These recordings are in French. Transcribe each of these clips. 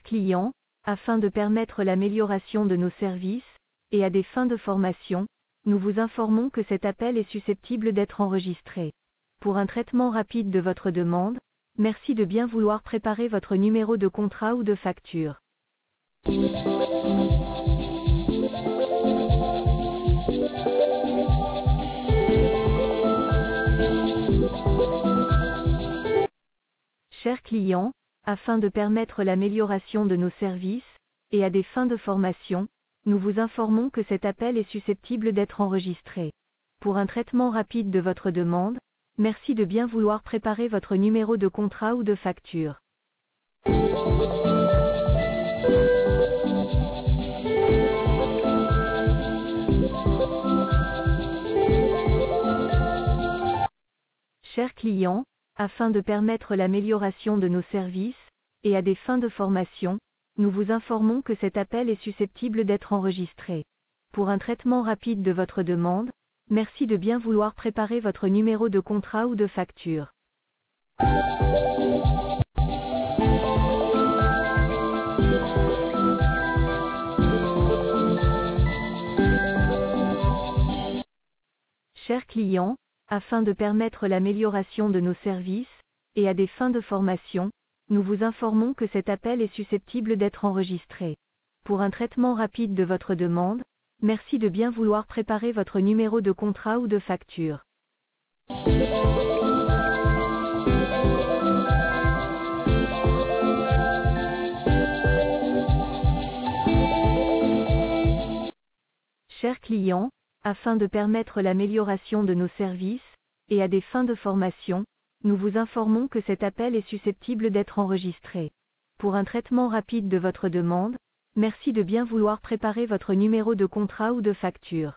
Chers clients, afin de permettre l'amélioration de nos services, et à des fins de formation, nous vous informons que cet appel est susceptible d'être enregistré. Pour un traitement rapide de votre demande, merci de bien vouloir préparer votre numéro de contrat ou de facture. Chers clients, afin de permettre l'amélioration de nos services, et à des fins de formation, nous vous informons que cet appel est susceptible d'être enregistré. Pour un traitement rapide de votre demande, merci de bien vouloir préparer votre numéro de contrat ou de facture. Chers clients, afin de permettre l'amélioration de nos services, et à des fins de formation, nous vous informons que cet appel est susceptible d'être enregistré. Pour un traitement rapide de votre demande, merci de bien vouloir préparer votre numéro de contrat ou de facture. Chers clients, afin de permettre l'amélioration de nos services, et à des fins de formation, nous vous informons que cet appel est susceptible d'être enregistré. Pour un traitement rapide de votre demande, merci de bien vouloir préparer votre numéro de contrat ou de facture. Chers clients, afin de permettre l'amélioration de nos services, et à des fins de formation, nous vous informons que cet appel est susceptible d'être enregistré. Pour un traitement rapide de votre demande, merci de bien vouloir préparer votre numéro de contrat ou de facture.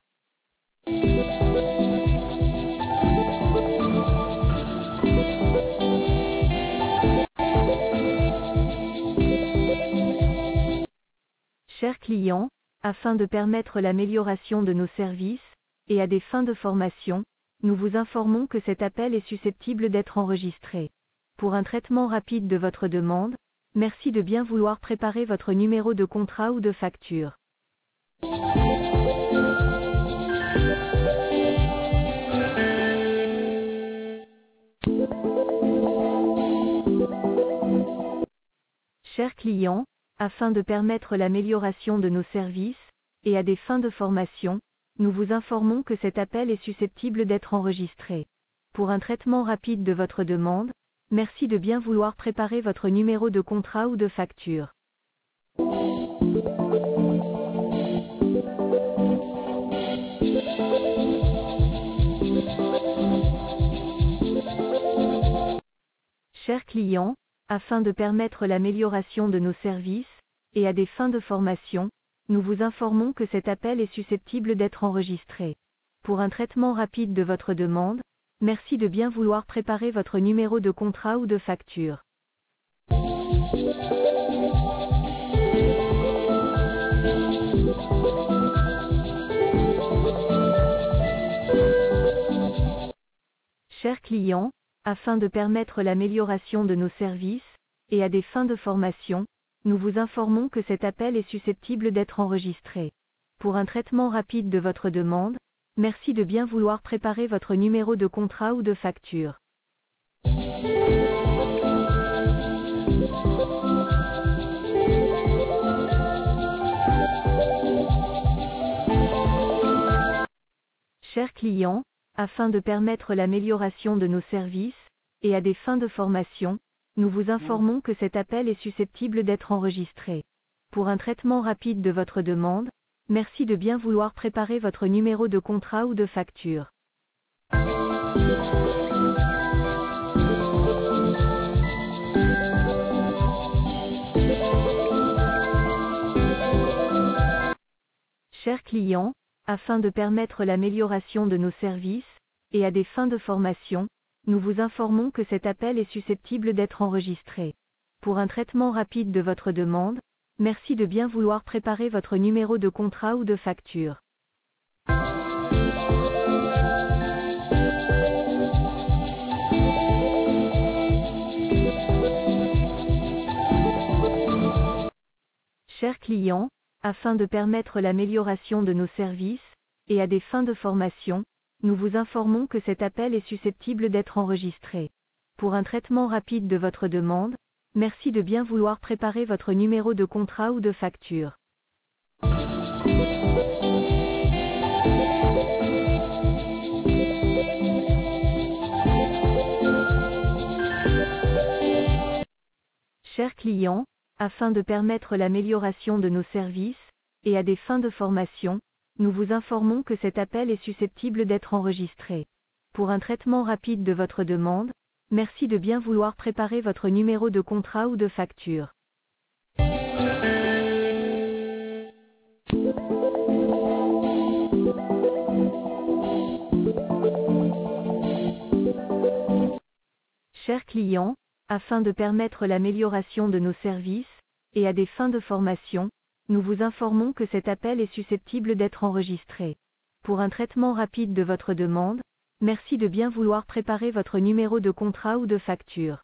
Chers clients, afin de permettre l'amélioration de nos services, et à des fins de formation, nous vous informons que cet appel est susceptible d'être enregistré. Pour un traitement rapide de votre demande, merci de bien vouloir préparer votre numéro de contrat ou de facture. Chers clients, afin de permettre l'amélioration de nos services, et à des fins de formation, nous vous informons que cet appel est susceptible d'être enregistré. Pour un traitement rapide de votre demande, merci de bien vouloir préparer votre numéro de contrat ou de facture. Chers clients, afin de permettre l'amélioration de nos services, et à des fins de formation, nous vous informons que cet appel est susceptible d'être enregistré. Pour un traitement rapide de votre demande, merci de bien vouloir préparer votre numéro de contrat ou de facture. Chers clients, afin de permettre l'amélioration de nos services, et à des fins de formation, nous vous informons que cet appel est susceptible d'être enregistré. Pour un traitement rapide de votre demande, merci de bien vouloir préparer votre numéro de contrat ou de facture. Chers clients, afin de permettre l'amélioration de nos services, et à des fins de formation, nous vous informons que cet appel est susceptible d'être enregistré. Pour un traitement rapide de votre demande, merci de bien vouloir préparer votre numéro de contrat ou de facture. Chers clients, afin de permettre l'amélioration de nos services, et à des fins de formation, nous vous informons que cet appel est susceptible d'être enregistré. Pour un traitement rapide de votre demande, merci de bien vouloir préparer votre numéro de contrat ou de facture. Chers clients, afin de permettre l'amélioration de nos services, et à des fins de formation, nous vous informons que cet appel est susceptible d'être enregistré. Pour un traitement rapide de votre demande, merci de bien vouloir préparer votre numéro de contrat ou de facture. Chers clients, afin de permettre l'amélioration de nos services, et à des fins de formation, nous vous informons que cet appel est susceptible d'être enregistré. Pour un traitement rapide de votre demande, merci de bien vouloir préparer votre numéro de contrat ou de facture. Chers clients, afin de permettre l'amélioration de nos services, et à des fins de formation, nous vous informons que cet appel est susceptible d'être enregistré. Pour un traitement rapide de votre demande, merci de bien vouloir préparer votre numéro de contrat ou de facture.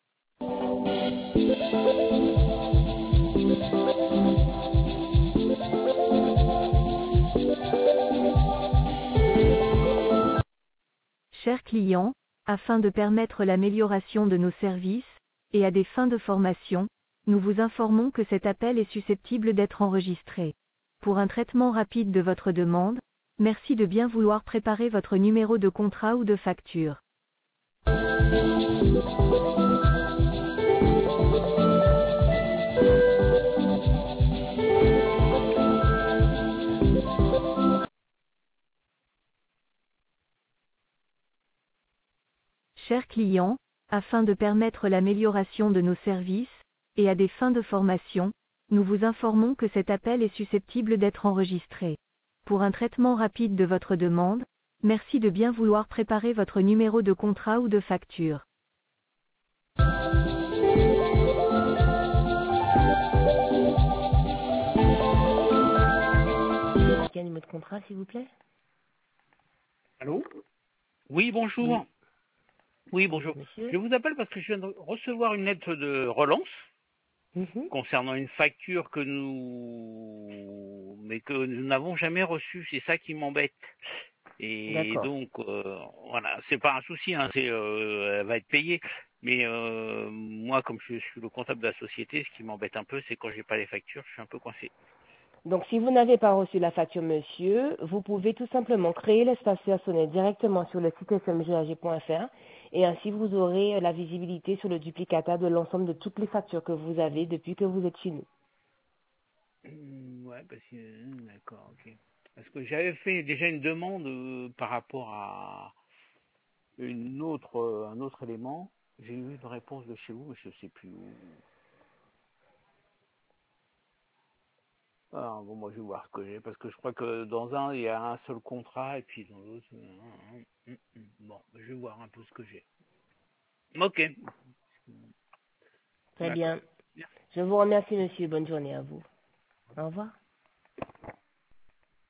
Chers clients, afin de permettre l'amélioration de nos services, et à des fins de formation, nous vous informons que cet appel est susceptible d'être enregistré. Pour un traitement rapide de votre demande, merci de bien vouloir préparer votre numéro de contrat ou de facture. Chers clients, afin de permettre l'amélioration de nos services, et à des fins de formation, nous vous informons que cet appel est susceptible d'être enregistré. Pour un traitement rapide de votre demande, merci de bien vouloir préparer votre numéro de contrat ou de facture. Quel numéro de contrat, s'il vous plaît? Allô? Oui, bonjour. Oui. Oui, bonjour. Monsieur? Je vous appelle parce que je viens de recevoir une lettre de relance concernant une facture mais que nous n'avons jamais reçue. C'est ça qui m'embête. Et D'accord. donc, voilà, c'est pas un souci, hein, elle va être payée. Mais moi, comme je suis le comptable de la société, ce qui m'embête un peu, c'est quand j'ai pas les factures, je suis un peu coincé. Donc, si vous n'avez pas reçu la facture, monsieur, vous pouvez tout simplement créer l'espace personnel directement sur le site smgag.fr et ainsi vous aurez la visibilité sur le duplicata de l'ensemble de toutes les factures que vous avez depuis que vous êtes chez nous. Ouais, parce que d'accord, ok. Parce que j'avais fait déjà une demande par rapport à un autre élément. J'ai eu une réponse de chez vous, mais je sais plus où. Ah, bon, moi je vais voir ce que j'ai, parce que je crois que dans un, il y a un seul contrat, et puis dans l'autre, bon, je vais voir un peu ce que j'ai. Ok. Très D'accord. bien. Je vous remercie, monsieur. Bonne journée à vous. Au revoir.